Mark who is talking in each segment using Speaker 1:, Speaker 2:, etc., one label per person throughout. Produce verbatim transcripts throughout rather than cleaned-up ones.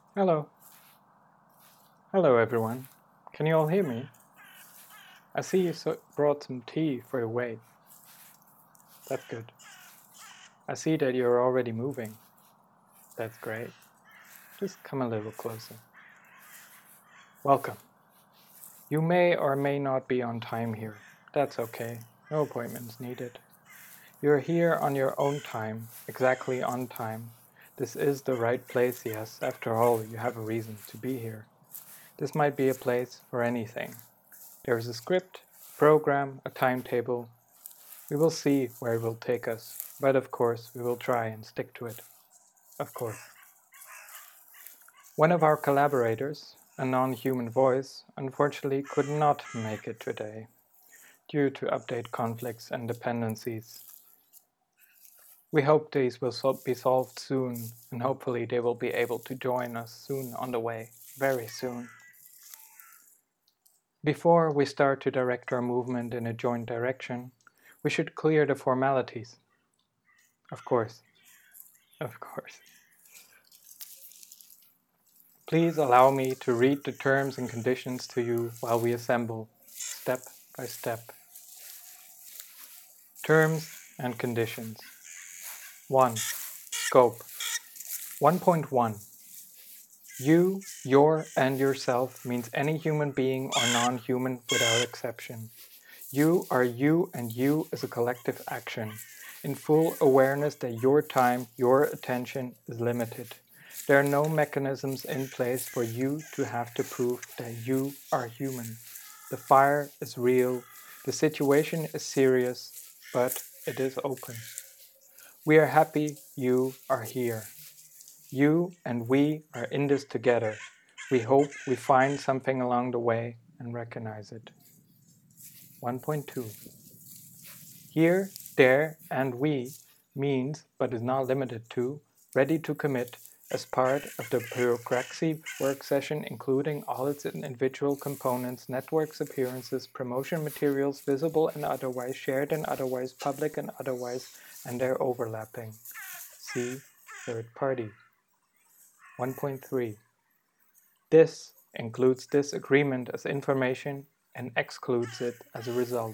Speaker 1: Hello. Hello, everyone. Can you all hear me? I see you so- brought some tea for the way. That's good. I see that you're already moving. That's great. Just come a little closer. Welcome. You may or may not be on time here. That's okay. No appointments needed. You're here on your own time, exactly on time. This is the right place, yes. After all, you have a reason to be here. This might be a place for anything. There is a script, a program, a timetable. We will see where it will take us, but of course we will try and stick to it. Of course. One of our collaborators, a non-human voice, unfortunately could not make it today due to update conflicts and dependencies. We hope these will be solved soon, and hopefully they will be able to join us soon on the way, very soon. Before we start to direct our movement in a joint direction, we should clear the formalities. Of course. Of course. Please allow me to read the terms and conditions to you while we assemble, step by step. Terms and conditions. one. Scope. one point one. You, your, and yourself means any human being or non-human without exception. You are you, and you is a collective action, in full awareness that your time, your attention is limited. There are no mechanisms in place for you to have to prove that you are human. The fire is real, the situation is serious, but it is open. We are happy you are here. You and we are in this together. We hope we find something along the way and recognize it. one point two. Here, there, and we means, but is not limited to, ready to commit as part of the bureaucracy work session, including all its individual components, networks, appearances, promotion materials, visible and otherwise, shared and otherwise, public and otherwise, and their overlapping. See third party. one point three. This includes this agreement as information and excludes it as a result.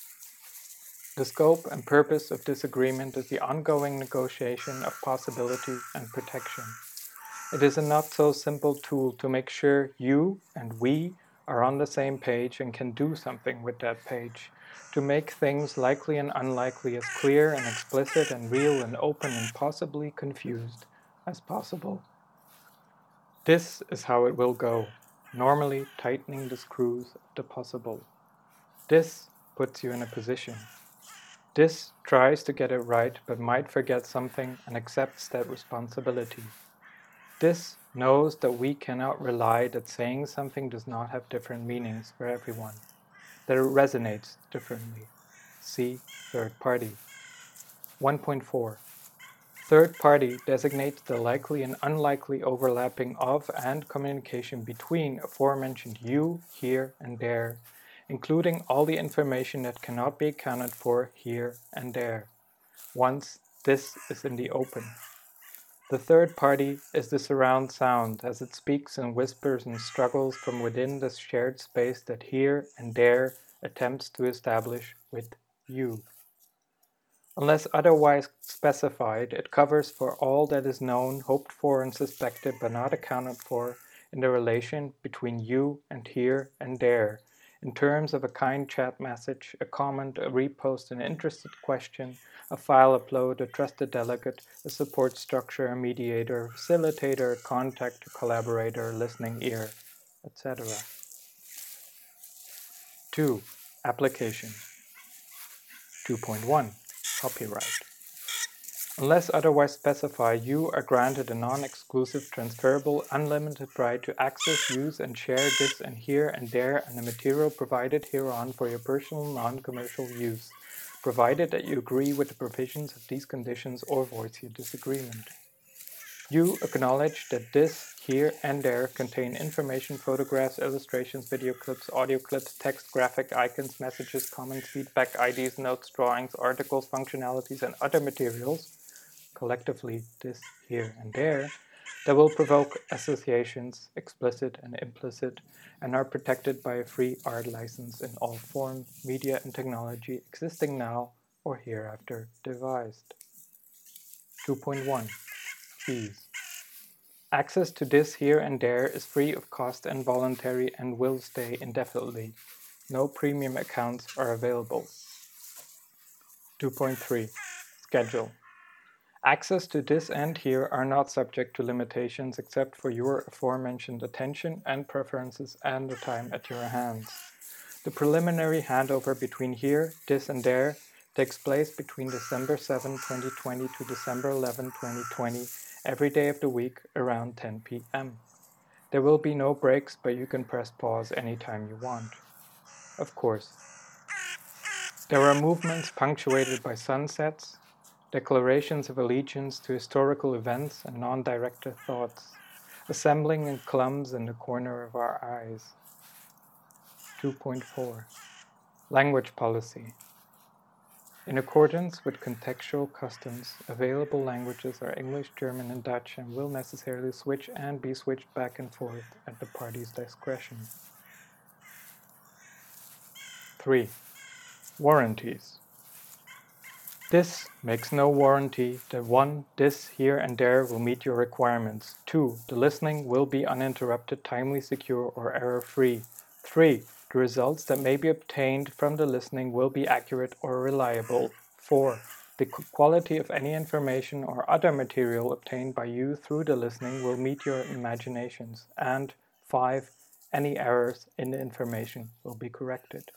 Speaker 1: The scope and purpose of this agreement is the ongoing negotiation of possibility and protection. It is a not-so-simple tool to make sure you and we are on the same page and can do something with that page, to make things likely and unlikely as clear and explicit and real and open and possibly confused as possible. This is how it will go, normally tightening the screws of the possible. This puts you in a position. This tries to get it right but might forget something and accepts that responsibility. This knows that we cannot rely that saying something does not have different meanings for everyone, that it resonates differently. See third party. one point four. Third party designates the likely and unlikely overlapping of and communication between aforementioned you, here, and there, including all the information that cannot be accounted for here and there, once this is in the open. The third party is the surround sound as it speaks and whispers and struggles from within the shared space that here and there attempts to establish with you. Unless otherwise specified, it covers for all that is known, hoped for, and suspected but not accounted for in the relation between you and here and there, in terms of a kind chat message, a comment, a repost, an interested question, a file upload, a trusted delegate, a support structure, a mediator, a facilitator, a contact, a collaborator, a listening ear, et cetera. two. Application. two point one. Copyright. Unless otherwise specified, you are granted a non-exclusive, transferable, unlimited right to access, use, and share this and here and there and the material provided hereon for your personal non-commercial use, provided that you agree with the provisions of these conditions or voice your disagreement. You acknowledge that this, here, and there contain information, photographs, illustrations, video clips, audio clips, text, graphic, icons, messages, comments, feedback, I Ds, notes, drawings, articles, functionalities, and other materials, collectively this, here, and there, that will provoke associations, explicit and implicit, and are protected by a free art license in all form, media, and technology existing now or hereafter devised. two point one. Fees. Access to this here and there is free of cost and voluntary and will stay indefinitely. No premium accounts are available. two point three. Schedule. Access to this and here are not subject to limitations except for your aforementioned attention and preferences and the time at your hands. The preliminary handover between here, this and there takes place between December seventh, twenty twenty to December eleventh, twenty twenty, every day of the week around ten p m There will be no breaks, but you can press pause anytime you want. Of course. There are movements punctuated by sunsets, declarations of allegiance to historical events and non-directed thoughts, assembling in clumps in the corner of our eyes. two point four. Language policy. In accordance with contextual customs, available languages are English, German, and Dutch and will necessarily switch and be switched back and forth at the party's discretion. three. Warranties. This makes no warranty that one, this, here, and there will meet your requirements. two. The listening will be uninterrupted, timely, secure, or error-free. three. The results that may be obtained from the listening will be accurate or reliable. four. The quality of any information or other material obtained by you through the listening will meet your imaginations. And five. Any errors in the information will be corrected.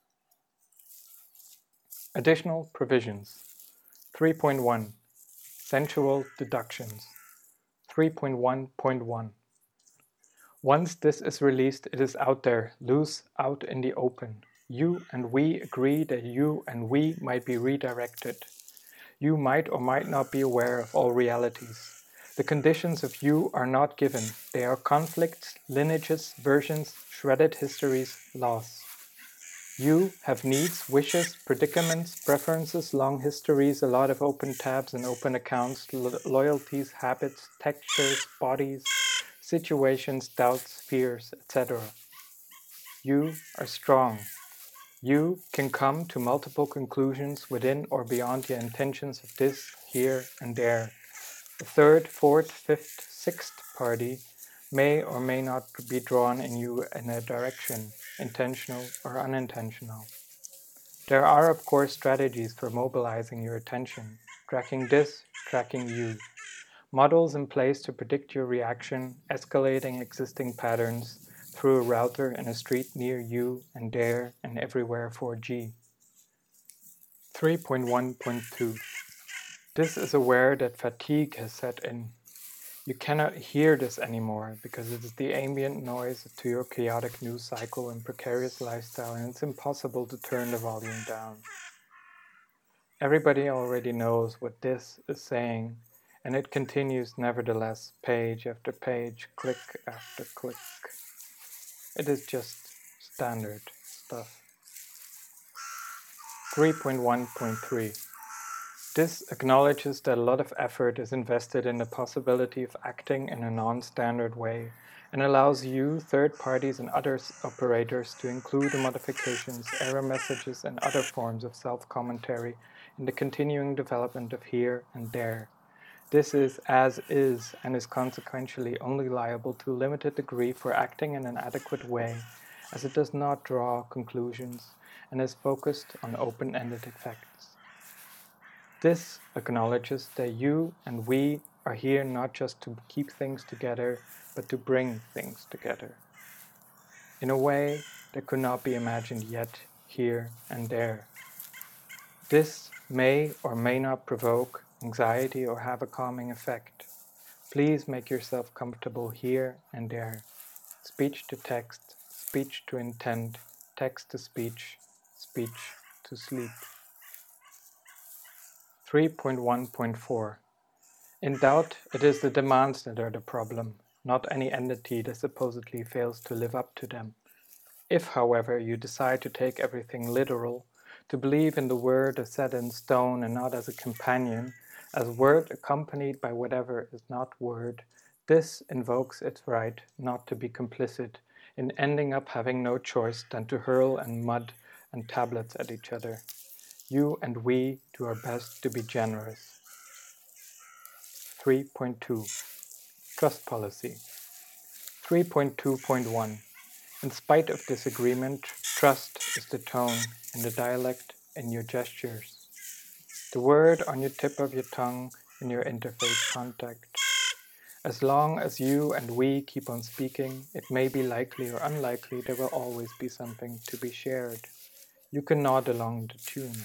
Speaker 1: Additional provisions. three point one. Sensual deductions. three point one point one. Once this is released, it is out there, loose, out in the open. You and we agree that you and we might be redirected. You might or might not be aware of all realities. The conditions of you are not given. They are conflicts, lineages, versions, shredded histories, loss. You have needs, wishes, predicaments, preferences, long histories, a lot of open tabs and open accounts, lo- loyalties, habits, textures, bodies, situations, doubts, fears, et cetera. You are strong. You can come to multiple conclusions within or beyond the intentions of this, here, and there. The third, fourth, fifth, sixth party may or may not be drawn in you in a direction, intentional or unintentional. There are, of course, strategies for mobilizing your attention, tracking this, tracking you. Models in place to predict your reaction, escalating existing patterns through a router in a street near you and there and everywhere four G. three point one point two. This is aware that fatigue has set in. You cannot hear this anymore because it is the ambient noise to your chaotic news cycle and precarious lifestyle, and it's impossible to turn the volume down. Everybody already knows what this is saying, and it continues nevertheless, page after page, click after click. It is just standard stuff. three point one point three. This acknowledges that a lot of effort is invested in the possibility of acting in a non-standard way and allows you, third parties, and other operators to include the modifications, error messages, and other forms of self-commentary in the continuing development of here and there. This is as is and is consequentially only liable to a limited degree for acting in an adequate way, as it does not draw conclusions and is focused on open-ended effects. This acknowledges that you and we are here not just to keep things together, but to bring things together. In a way that could not be imagined yet, here and there. This may or may not provoke anxiety or have a calming effect. Please make yourself comfortable here and there. Speech to text, speech to intent, text to speech, speech to sleep. three point one point four. In doubt, it is the demands that are the problem, not any entity that supposedly fails to live up to them. If, however, you decide to take everything literal, to believe in the word as set in stone and not as a companion, as word accompanied by whatever is not word, This invokes its right not to be complicit in ending up having no choice than to hurl and mud and tablets at each other. You and we do our best to be generous. three point two. Trust Policy. three point two point one. In spite of disagreement, trust is the tone in the dialect, in your gestures. The word on your tip of your tongue in your interface contact. As long as you and we keep on speaking, it may be likely or unlikely there will always be something to be shared. You can nod along the tune.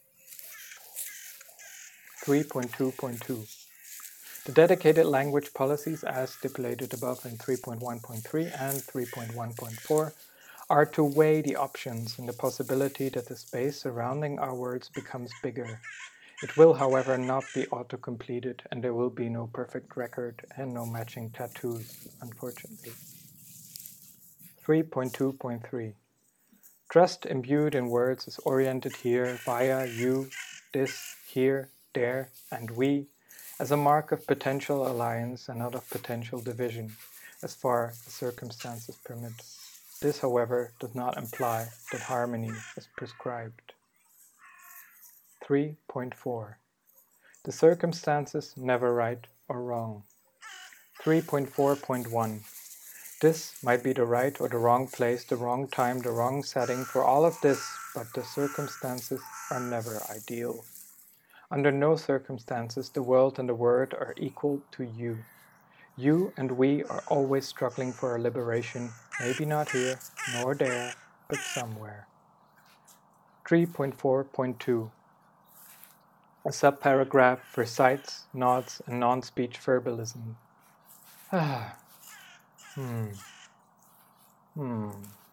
Speaker 1: three point two point two. The dedicated language policies as stipulated above in three point one point three and three point one point four are to weigh the options and the possibility that the space surrounding our words becomes bigger. It will, however, not be auto-completed, and there will be no perfect record and no matching tattoos, unfortunately. three point two point three. Trust imbued in words is oriented here via you, this, here, there, and we, as a mark of potential alliance and not of potential division, as far as circumstances permit. This, however, does not imply that harmony is prescribed. three point four. The circumstances never right or wrong. three point four point one. This might be the right or the wrong place, the wrong time, the wrong setting for all of this, but the circumstances are never ideal. Under no circumstances the world and the word are equal to you. You and we are always struggling for our liberation, maybe not here, nor there, but somewhere. three point four point two. A subparagraph for sights, nods, and non-speech verbalism. Ah. Hmm. Hmm.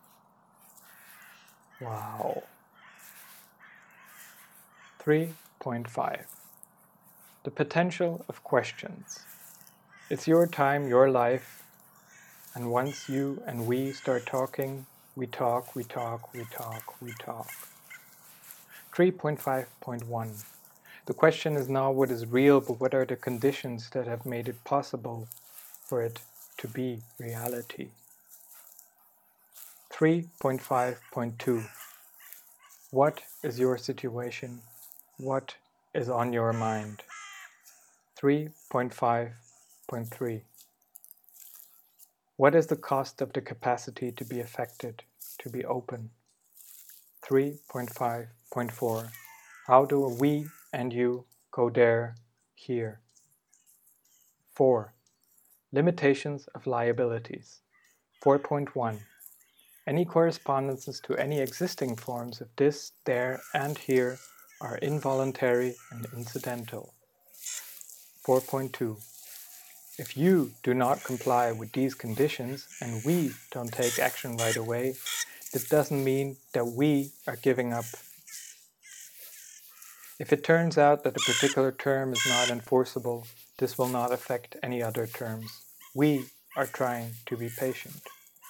Speaker 1: Wow. three point five. The potential of questions. It's your time, your life, and once you and we start talking, we talk, we talk, we talk, we talk. three point five point one. The question is not what is real, but what are the conditions that have made it possible for it to be reality. three point five point two. What is your situation? What is on your mind? three point five point three. What is the cost of the capacity to be affected, to be open? three point five point four. How do we and you go there, here? four. Limitations of liabilities. four point one. Any correspondences to any existing forms of this, there, and here are involuntary and incidental. four point two. If you do not comply with these conditions and we don't take action right away, that doesn't mean that we are giving up. If it turns out that a particular term is not enforceable, this will not affect any other terms. We are trying to be patient.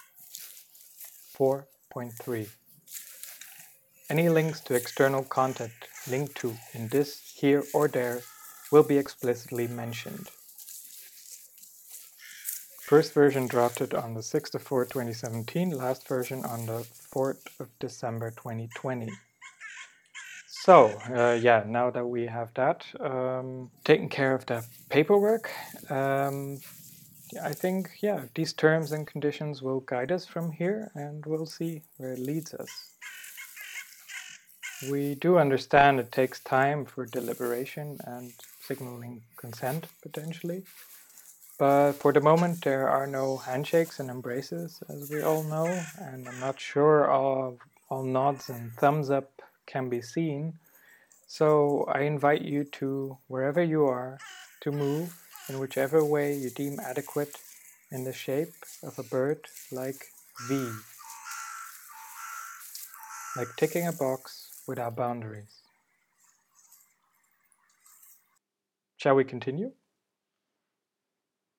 Speaker 1: four point three. Any links to external content linked to in this, here, or there will be explicitly mentioned. First version drafted on the sixth of fourth twenty seventeen, last version on the fourth of December twenty twenty. So, uh, yeah, now that we have that, um, taken care of the paperwork, um, I think, yeah, these terms and conditions will guide us from here, and we'll see where it leads us. We do understand it takes time for deliberation and signaling consent, potentially. But for the moment, there are no handshakes and embraces, as we all know, and I'm not sure all, all nods and thumbs up can be seen. So I invite you to, wherever you are, to move in whichever way you deem adequate in the shape of a bird like V, like ticking a box without boundaries. Shall we continue?